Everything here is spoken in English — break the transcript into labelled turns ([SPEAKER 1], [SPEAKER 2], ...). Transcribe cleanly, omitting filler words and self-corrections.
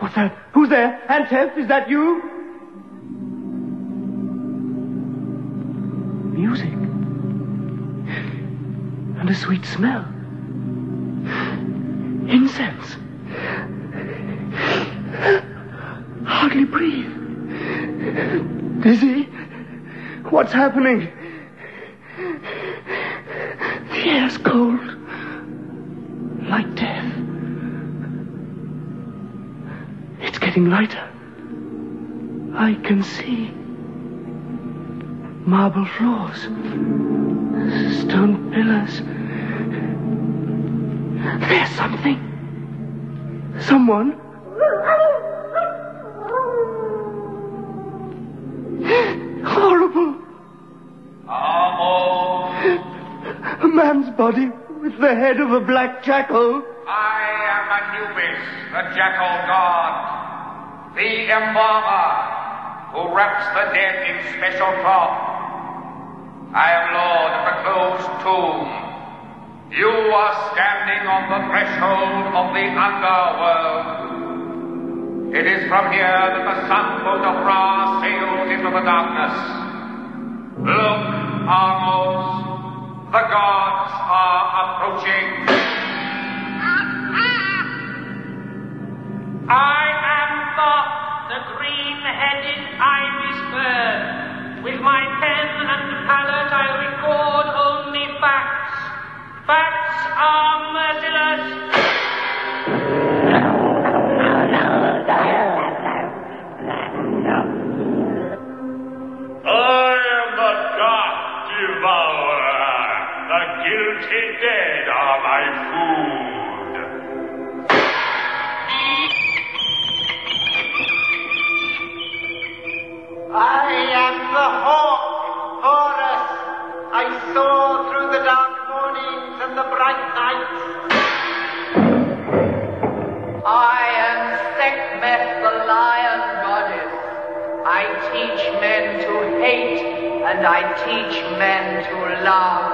[SPEAKER 1] What's that? Who's there? Antef, is that you? Music. And a sweet smell. Incense. Hardly breathe. Dizzy? What's happening? The air's cold. Like death. It's getting lighter. I can see. Marble floors. Stone pillars. There's something. Someone. Horrible. A man's body with the head of a black jackal.
[SPEAKER 2] I am Anubis, the jackal god, the embalmer who wraps the dead in special cloth. I am lord of the closed tomb. You are standing on the threshold of the underworld. It is from here that the sunboat of Ra sails into the darkness. Look, Argos. The gods are approaching.
[SPEAKER 3] I am Thoth, the green-headed ibis bird. With my pen and palette I record only facts. Facts are merciless.
[SPEAKER 4] I am the God Devourer. The guilty dead are my food.
[SPEAKER 5] I am the hawk, Horus. I soar through the dark mornings and the bright nights. I am Sekhmet, the lion goddess. I teach men to hate, and I teach men to love.